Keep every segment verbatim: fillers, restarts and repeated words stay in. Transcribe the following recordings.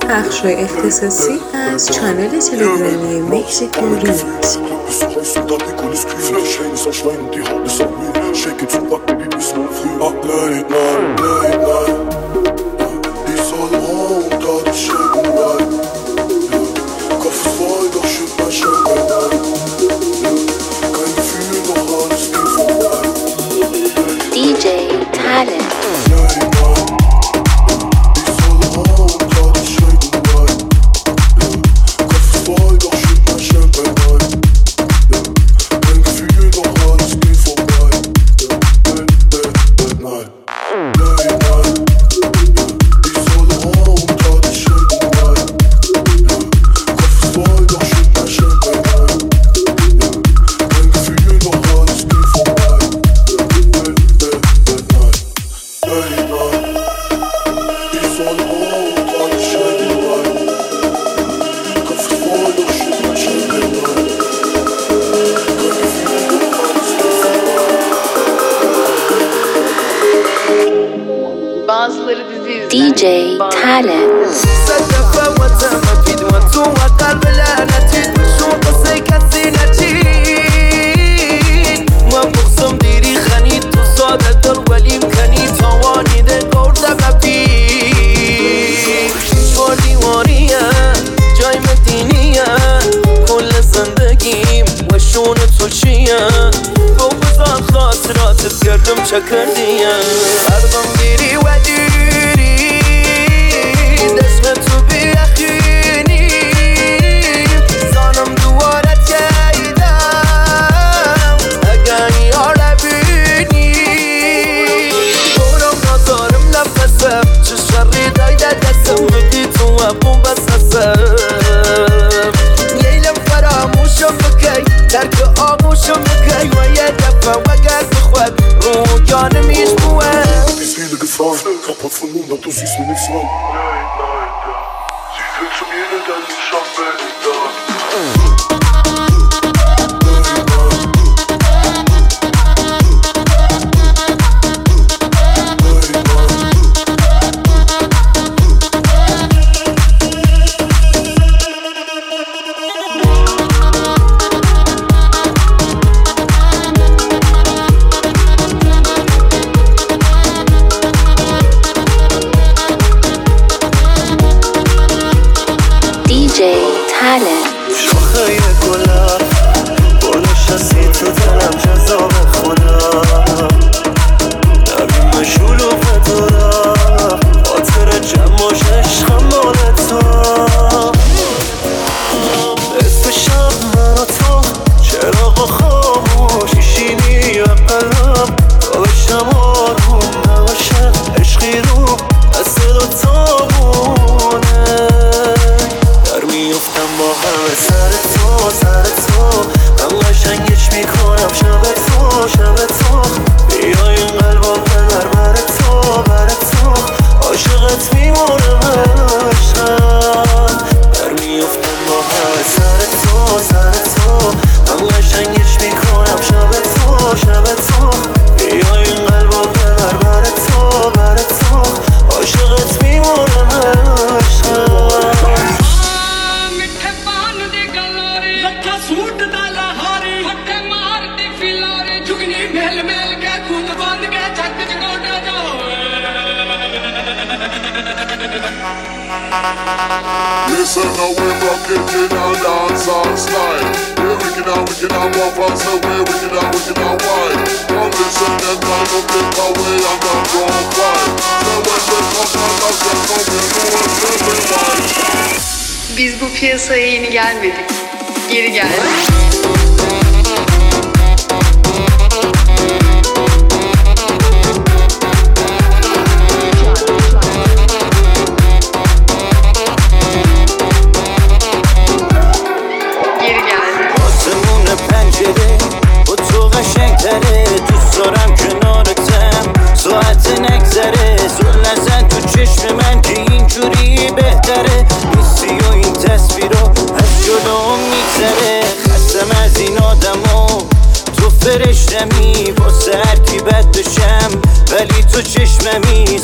بخش‌های اختصاصی از چنل تلگرامی مکزیکو ریمیکس. دی جی Talent. دی جی Talent. کردم چکردیم بردم دیری و دیری دست تو بیخینی زانم دوارت کردم اگر یار بینی دورم ندارم نفسم چه شری دایده دستم بگی تو ابو بسسم لیلم فراموشم بکی ترک آموشم بکی و یه دفعه وگر بخواد رو جانم میشبوه Ist viele Gefahr, kaputt von hundert, du siehst mir nichts an. Sie will zu mir in deinen Schatten da. دی جی Talent. شاخه گلم برنشستی تو دلم جذاب خودم نبیم مشول و فتورم خاطر جمعش عشقم مال تو اسم شب من و تو چراغ خاموش شیشینی و قلم تا بشم آروم نباشه عشقی رو از صدا تابونه میفتم با همه سر تو سر تو من قشنگش میکنم شب تو شب تو بیای این قلبم ببر بر تو بر تو عاشقت میمونم عشقم در میفتم با همه سر تو سر تو من قشنگش میکنم شب تو شب تو بیای این قلبم ببر بر تو بر تو عاشقت میمونم عشقم Listen now, we're rockin' in our dancehall style. We're wicked out, wicked out, walk on, so we're wicked out, wicked out, wide. Come listen, them time to take away and not wrong fight. So when they come on, I'll just come in, you and everyone. Biz bu piyasaya yeni gelmedik, geri geldik. دوست دارم کنارتم ساعت نگذره زل نزن تو چشم من که اینجوری بهتره نیستی و این تصویرها از جلوم میگذره خسته من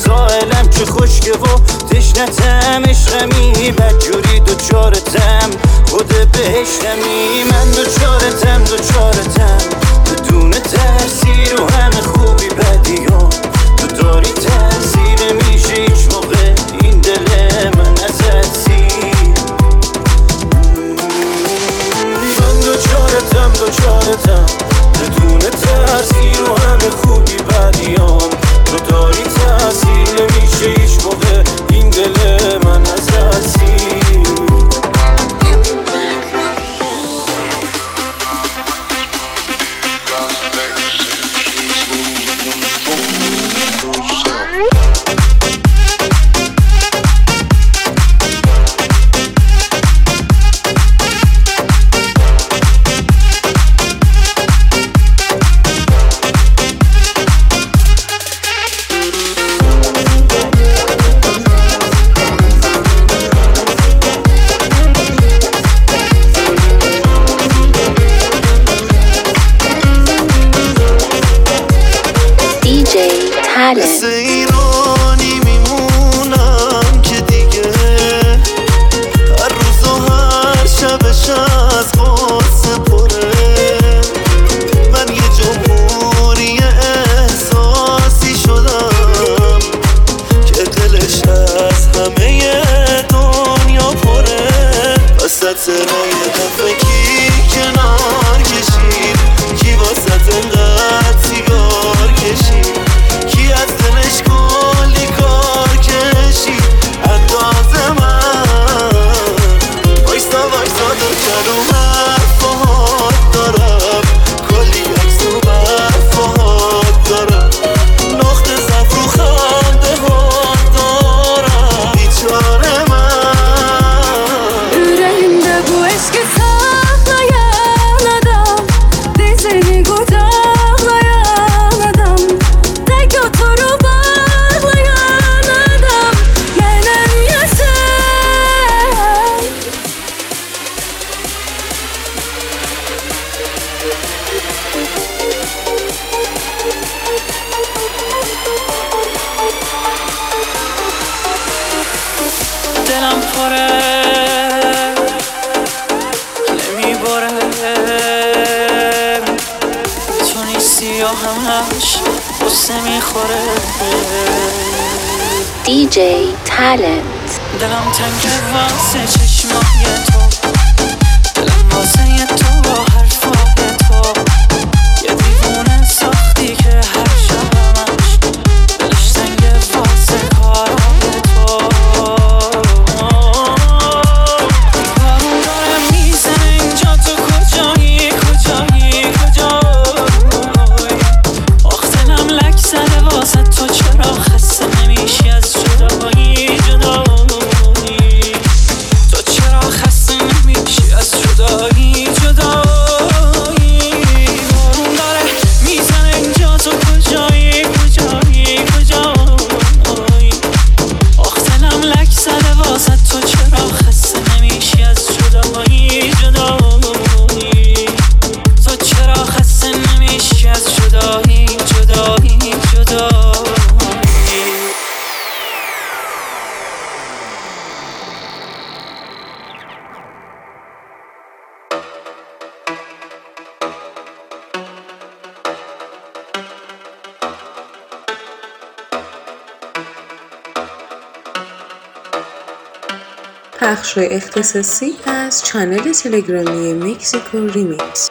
سائلم که خشکه و تشنتم عشقمی بدجوری دوچارتم خود بهشتمی من دوچارتم دوچارتم بدون ترسی رو همه خوبی بدیام تو داری تاثیر میشه هیچ موقع این دل من ازت سیر من دوچارتم دوچارتم بدون ترسی رو همه خوبی بدیام تو داری تاثیر میشه هیچ موقع این دل من ازت سیر Talent. ایرانی میمونم که دیگه هر روز و هر شبش از قصه پره من یه جمهوری احساسی شدم که دلش از همه دنیا پره وسط راه یه دفعه کی کنار کشید کی واسط انقدر سیگار کشید کی از دلش کلی کار کشید انداز من وایستا وایستا دو رو حرفات دارم کلی عکس و برفات دارم نقطه ضعف رو خنده ها دارم بیچاره من yüreğimde bu eski saklayan adam dizini kucaklayan adam tek oturup ağlayan adam neden yaşar دلم پره نمیباره تو نیستی یا همش قصه میخوره دی جی Talent. دلم تنگه واسه چشمای تو دلم واسه تو با حرفای تو یه دیوونه ساختی که هر شبمش دلش تنگه واسه کارای تو بارون داره میزنه اینجا تو کجایی کجایی کجایی آخ دلم لک زده واسه تو چرا خسته نمیشی از جدایی جدایی تو چرا خسته نمیشی از جدایی جدایی بارون داره میزنه اینجا تو کجایی کجایی کجایی آخ دلم لک زده واسه تو چرا خسته نمیشی از جدایی جدایی تو چرا خسته نمیشی از جدایی جدایی جدایی پخش‌های اختصاصی از چنل تلگرامی مکزیکو ریمیکس.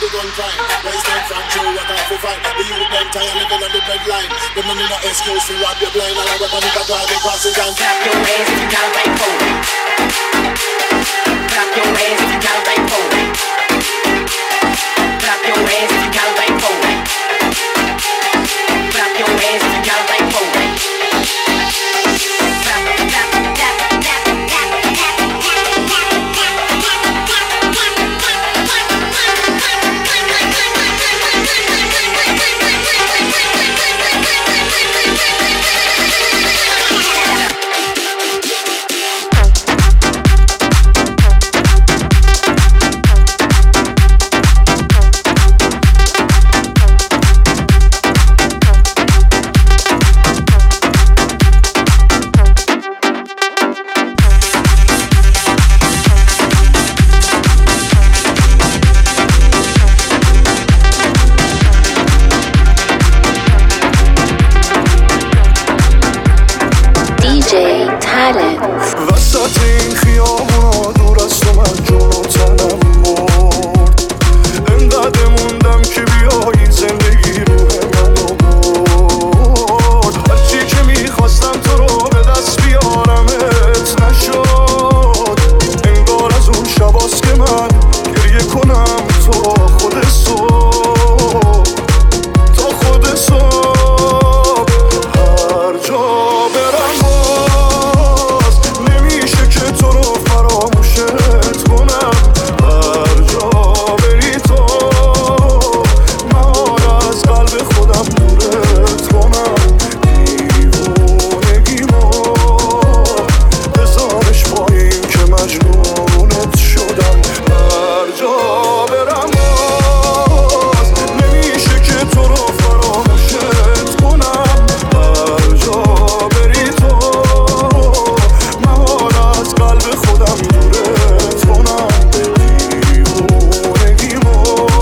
the gun crime. Waste time from true, what I feel fight. The youth them tired living on the bread line. Them no need no excuse to rob your blind. And I weapon if I drive the crosses and clap your hands and down right forward. Clap your hands and down right forward. Clap your hands and down right forward. Clap your hands and down right forward. Clap, clap, clap, clap, clap, clap, clap. وسط این خیابونا دور از تو من جون و تنم مرد. انقدر موندم که بیایی زندگی روح منو برد. هرچی که میخواستم تو رو به دست بیارمت نشد. انگار از اون شباست که من گریه کنم تو خود صبح تا خود صبح. هر جا برم تو رو فراموشت کنم. هر جا بری تو من از قلب خودم دورت کنم. دیوونگیمو بذارش پایین که مجنونت شدم. هر جا برم باز نمیشه که تو رو فراموشت کنم. هر جا بری تو قلب خودم دورت کنم. دیوونگیمو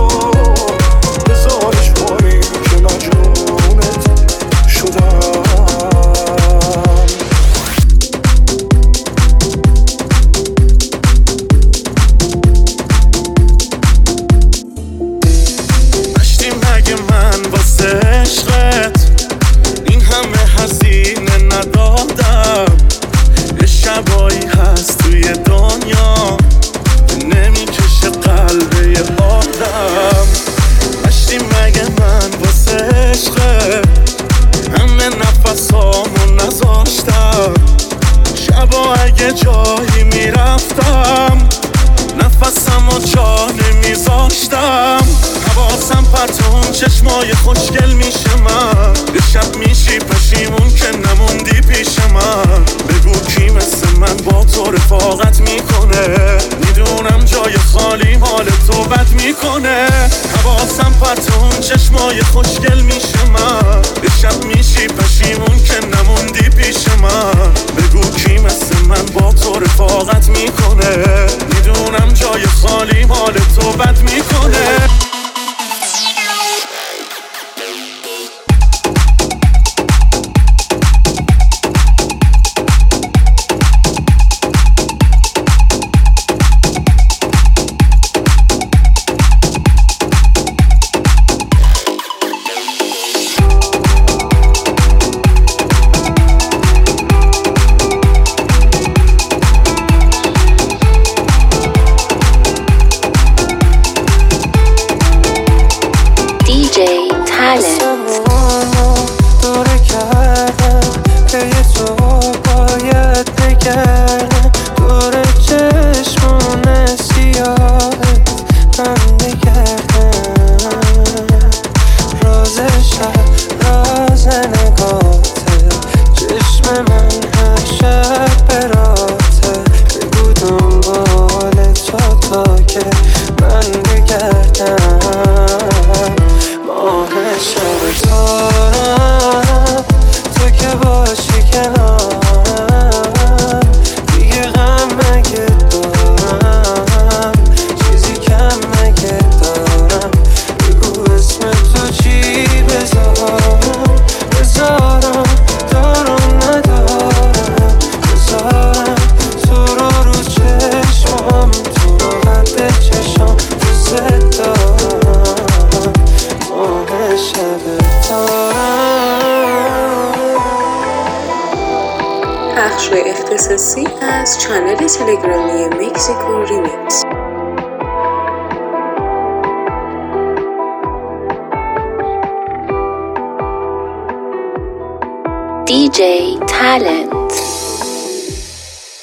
بذارش پایین که مجنونت شدم. نشتی مگه من واسه عشقت این همه هزینه ندادم. یه شبایی هست توی دنیا نمیکشه قلب یه آدم. نشتی مگه من واسه عشقت همه نفسامو نذاشتم. شبا اگه جایی میرفتم نفسمو جا نمیذاشتم. حواسم پرتون چشمای خوشگل میشه من. یه شب میشی پشیمون که نموندی پیش من. بگو کی مثل من با تو رفاقت میکنه. میدونم جای خالی حال تو بد میکنه. حواسم پرتون چشمای خوشگل میشه من. یه شب میشی پشیمون که نموندی پیش من. بگو کی مثل من با تو رفاقت میکنه. میدونم جای خالی حال تو بد میکنه. بخش‌های اختصاصی از چنل تلگرامی مکزیکو ریمیکس. دی جی Talent.